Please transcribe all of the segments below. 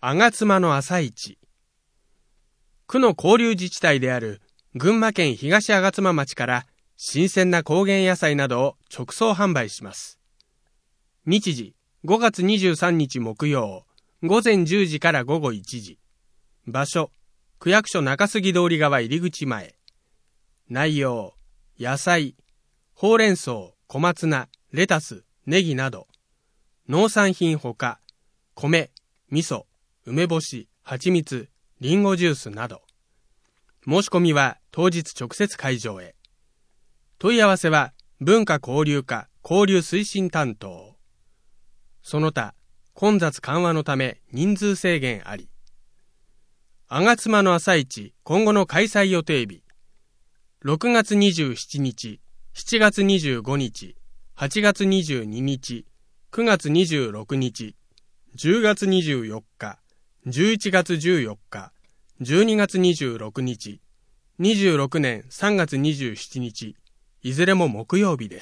吾妻の朝市。区の交流自治体である群馬県東吾妻町から新鮮な高原野菜などを直送販売します。日時5月23日木曜午前10時から午後1時。場所区役所中杉通り側入り口前。内容野菜、ほうれん草、小松菜、レタス、ネギなど。農産品ほか米、味噌、梅干し、蜂蜜、リンゴジュースなど。申し込みは当日直接会場へ。問い合わせは文化交流課交流推進担当。その他混雑緩和のため人数制限あり。吾妻の朝市今後の開催予定日。6月27日、7月25日、8月22日、9月26日、10月24日、11月14日、12月26日、26年3月27日、いずれも木曜日です。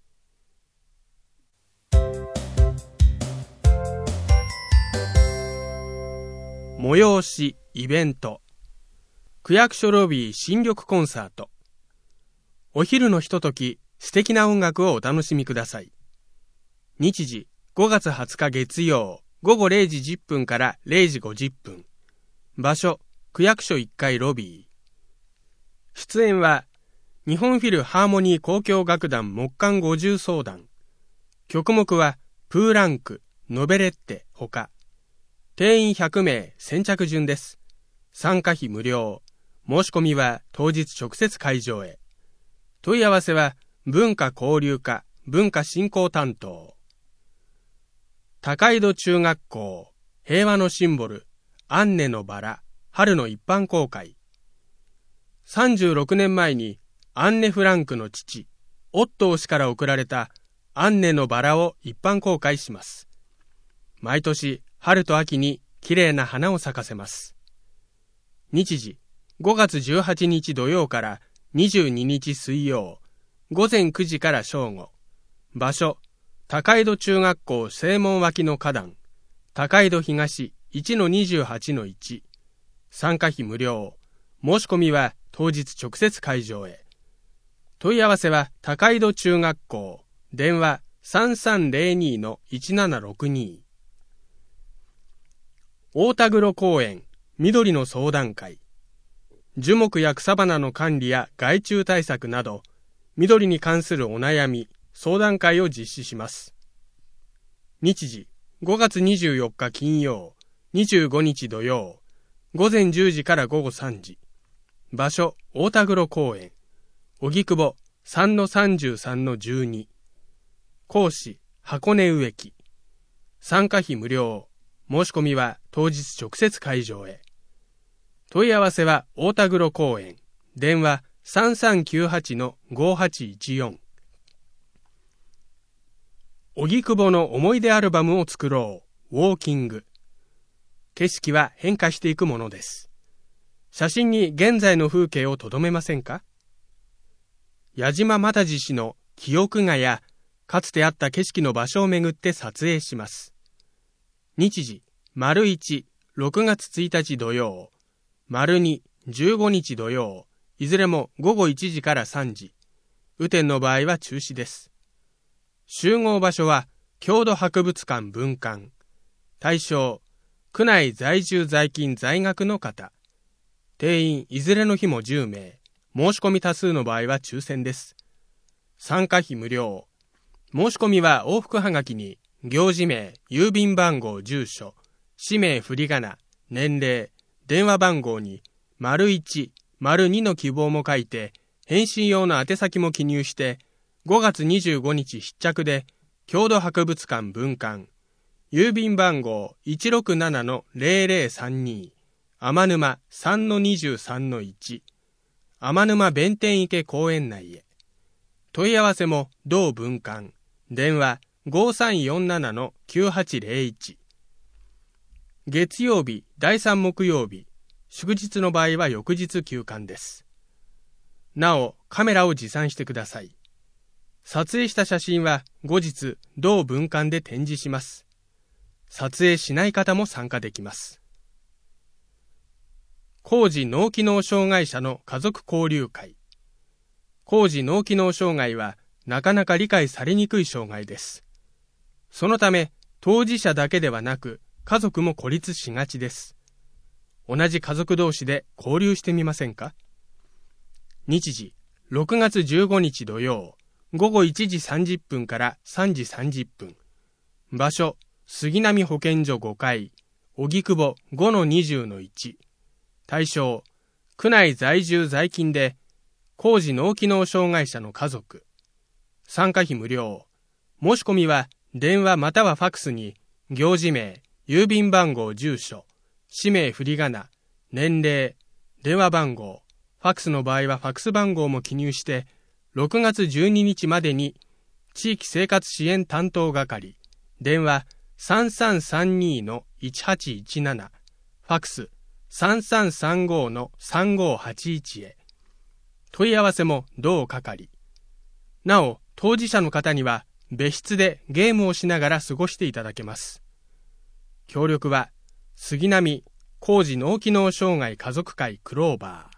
催し、イベント。区役所ロビー新緑コンサート。お昼のひととき、素敵な音楽をお楽しみください。日時、5月20日月曜、午後0時10分から0時50分。場所、区役所1階ロビー。出演は、日本フィルハーモニー交響楽団木管50奏団。曲目は、プーランク、ノベレッテほか。定員100名、先着順です。参加費無料。申し込みは当日直接会場へ。問い合わせは、文化交流課、文化振興担当。高井戸中学校、平和のシンボル、アンネのバラ、春の一般公開。36年前に、アンネ・フランクの父、オットー氏から贈られたアンネのバラを一般公開します。毎年、春と秋にきれいな花を咲かせます。日時、5月18日土曜から22日水曜、午前9時から正午。場所、高井戸中学校正門脇の花壇、高井戸東 1-28-1。参加費無料。申し込みは当日直接会場へ。問い合わせは高井戸中学校、電話 3302-1762。大田黒公園、緑の相談会。樹木や草花の管理や害虫対策など、緑に関するお悩み、相談会を実施します。日時、5月24日金曜、25日土曜、午前10時から午後3時。場所、大田黒公園、荻窪 3-33-12。講師、箱根植木。参加費無料。申し込みは当日直接会場へ。問い合わせは大田黒公園、電話 3398-5814。荻窪の思い出アルバムを作ろう、ウォーキング。景色は変化していくものです。写真に現在の風景をとどめませんか？矢島又次氏の記憶画や、かつてあった景色の場所をめぐって撮影します。日時、1、6月1日土曜、2、15日土曜、いずれも午後1時から3時。雨天の場合は中止です。集合場所は、郷土博物館分館。対象、区内在住在勤在学の方。定員いずれの日も10名。申し込み多数の場合は抽選です。参加費無料。申し込みは往復はがきに、行事名、郵便番号、住所、氏名、振り仮名、年齢、電話番号に、1、2の希望も書いて、返信用の宛先も記入して、5月25日必着で、郷土博物館分館、郵便番号 167-0032、天沼 3-23-1、天沼弁天池公園内へ。問い合わせも同分館、電話 5347-9801。月曜日、第3木曜日、祝日の場合は翌日休館です。なお、カメラを持参してください。撮影した写真は後日同分館で展示します。 撮影しない方も参加できます。高次脳機能障害者の家族交流会。高次脳機能障害はなかなか理解されにくい障害です。そのため、当事者だけではなく、家族も孤立しがちです。同じ家族同士で交流してみませんか？日時、6月15日土曜、午後1時30分から3時30分。場所、杉並保健所5階、荻窪 5-20-1。対象、区内在住在勤で、高次脳機能障害者の家族。参加費無料。申し込みは、電話またはファクスに、行事名、郵便番号、住所、氏名振り仮名、年齢、電話番号、ファクスの場合はファクス番号も記入して、6月12日までに、地域生活支援担当係、電話 3332-1817、ファクス 3335-3581 へ。問い合わせも同係。なお、当事者の方には別室でゲームをしながら過ごしていただけます。協力は、杉並高次脳機能障害家族会クローバー。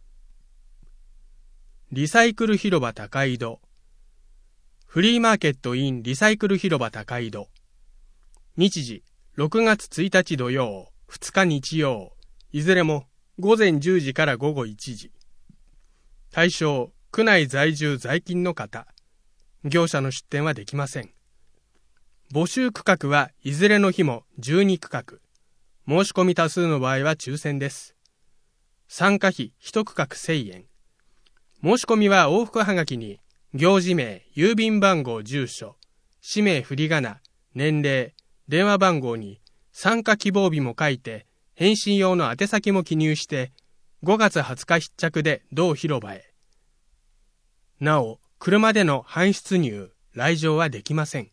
リサイクル広場高井戸。フリーマーケット in リサイクル広場高井戸。日時、6月1日土曜、2日日曜、いずれも午前10時から午後1時。対象、区内在住在勤の方。業者の出店はできません。募集区画はいずれの日も12区画。申し込み多数の場合は抽選です。参加費1区画1000円。申し込みは往復はがきに、行事名、郵便番号、住所、氏名振り仮名、年齢、電話番号に参加希望日も書いて、返信用の宛先も記入して、5月20日必着で同広場へ。なお、車での搬出入、来場はできません。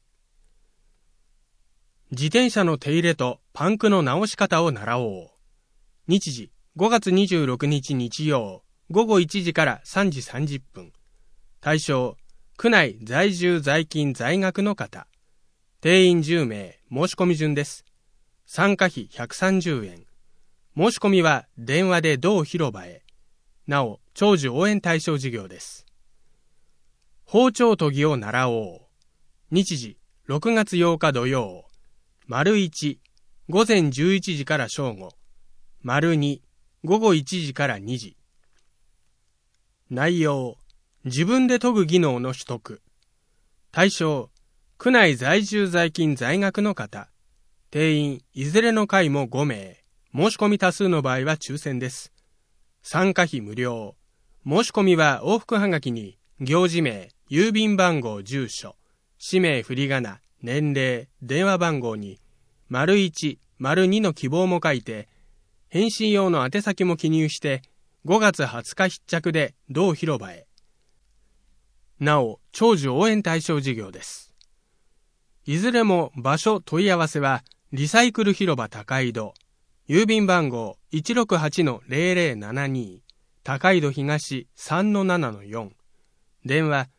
自転車の手入れとパンクの直し方を習おう。日時、5月26日日曜、午後1時から3時30分。対象、区内在住在勤在学の方。定員10名、申し込み順です。参加費130円。申し込みは電話で同広場へ。なお、長寿応援対象事業です。包丁研ぎを習おう。日時、6月8日土曜。丸1、午前11時から正午。丸2、午後1時から2時。内容、自分で研ぐ技能の取得。対象、区内在住在勤在学の方。定員、いずれの回も5名。申し込み多数の場合は抽選です。参加費無料。申し込みは往復はがきに、行事名、郵便番号、住所、氏名振り仮名、年齢、電話番号に、丸1、丸2の希望も書いて、返信用の宛先も記入して、5月20日必着で同広場へ。なお、長寿応援対象事業です。いずれも場所問い合わせは、リサイクル広場高井戸、郵便番号 168-0072、高井戸東 3-7-4、電話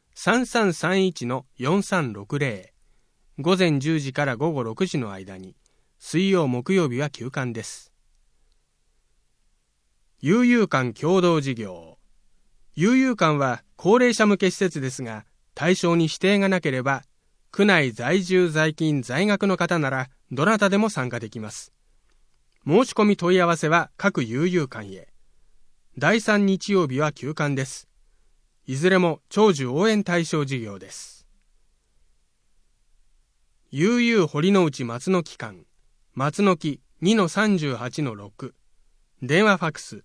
3331-4360、午前10時から午後6時の間に、水曜木曜日は休館です。悠々館共同事業。悠々館は高齢者向け施設ですが、対象に指定がなければ、区内在住在勤在学の方ならどなたでも参加できます。申し込み問い合わせは各悠々館へ。第3日曜日は休館です。いずれも長寿応援対象事業です。悠々堀之内松の木館、松の木 2-38-6、電話ファクス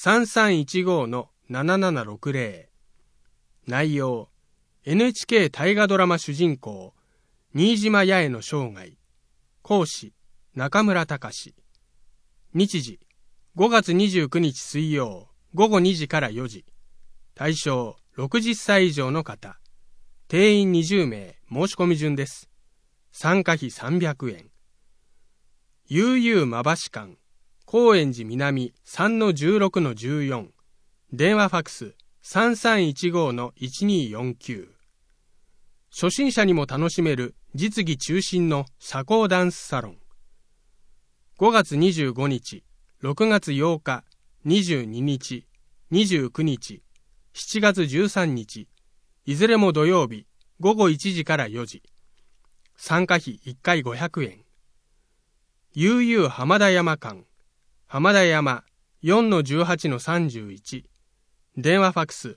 3315-7760。内容、NHK 大河ドラマ主人公、新島八重の生涯。講師、中村隆。日時、5月29日水曜、午後2時から4時。対象、60歳以上の方。定員20名、申し込み順です。参加費300円。悠々馬橋館、高円寺南 3-16-14。電話ファクス 3315-1249。初心者にも楽しめる実技中心の社交ダンスサロン。 5月25日、6月8日、22日、29日、7月13日、いずれも土曜日、午後1時から4時。参加費1回500円。悠々浜田山間、浜田山 4-18-31。電話ファックス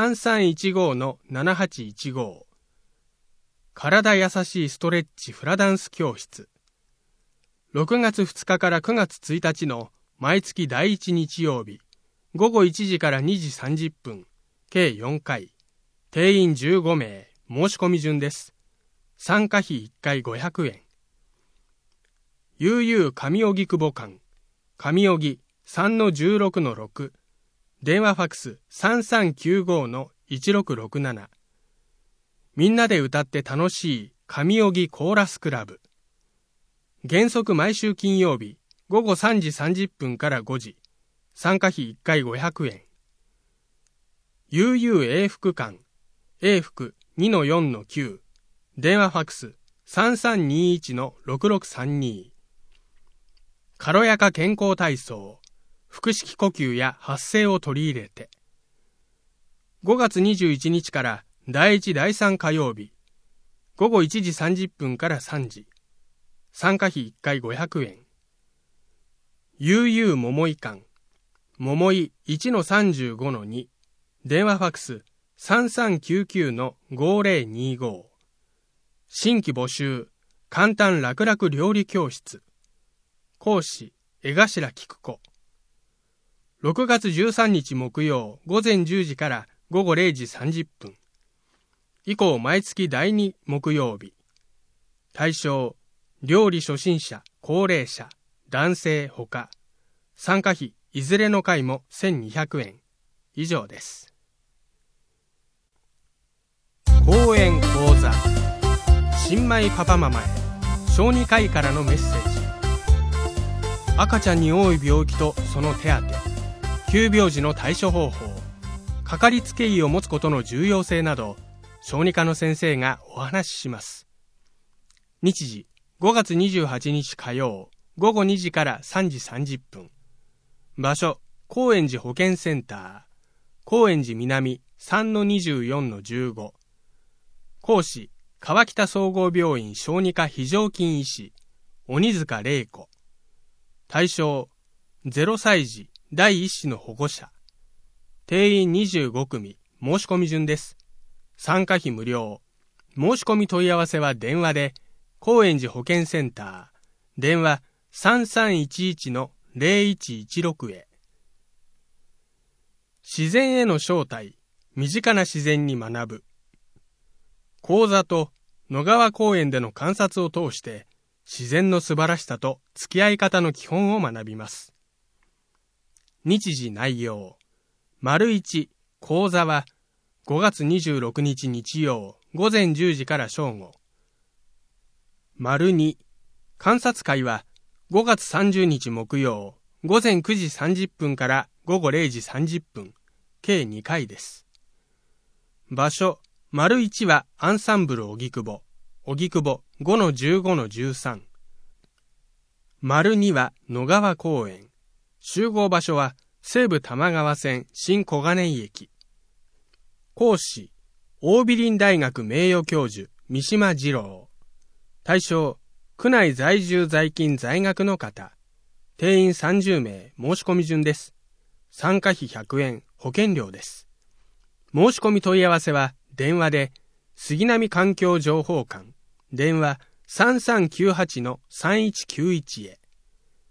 3315-7815。体優しいストレッチフラダンス教室。6月2日から9月1日の毎月第1日曜日、午後1時から2時30分、計4回。定員15名、申し込み順です。参加費1回500円。悠々上荻窪間、上荻 3-16-6。電話ファックス 3395-1667。みんなで歌って楽しい上荻コーラスクラブ。原則毎週金曜日午後3時30分から5時。参加費1回500円。悠々永福館、永福 2-4-9。電話ファックス 3321-6632。軽やか健康体操、腹式呼吸や発声を取り入れて。5月21日から第1第3火曜日、午後1時30分から3時。参加費1回500円。悠々桃井館、桃井 1-35-2。電話ファックス 3399-5025。新規募集、簡単楽々料理教室。講師、江頭菊子。6月13日木曜午前10時から午後0時30分。以降毎月第2木曜日。対象、料理初心者、高齢者、男性ほか。参加費、いずれの回も1200円。以上です。講演講座。新米パパママへ。小児科医からのメッセージ。赤ちゃんに多い病気とその手当て。急病時の対処方法。かかりつけ医を持つことの重要性など、小児科の先生がお話しします。日時、5月28日火曜、午後2時から3時30分。場所、高円寺保健センター。高円寺南 3-24-15。講師、川北総合病院小児科非常勤医師、鬼塚玲子。対象、0歳児第一子の保護者。定員25組、申し込み順です。参加費無料。申し込み問い合わせは電話で、高円寺保健センター、電話 3311-0116 へ。自然への招待、身近な自然に学ぶ。講座と野川公園での観察を通して、自然の素晴らしさと付き合い方の基本を学びます。日時内容。1、講座は5月26日日曜午前10時から正午。2、観察会は5月30日木曜午前9時30分から午後0時30分、計2回です。場所、1はアンサンブル荻窪 5-15-13。2は野川公園。集合場所は西武多摩川線新小金井駅。講師、桜美林大学名誉教授三島二郎。対象、区内在住在勤在学の方。定員30名、申し込み順です。参加費100円、保険料です。申し込み問い合わせは電話で、杉並環境情報館、電話 3398-3191 へ。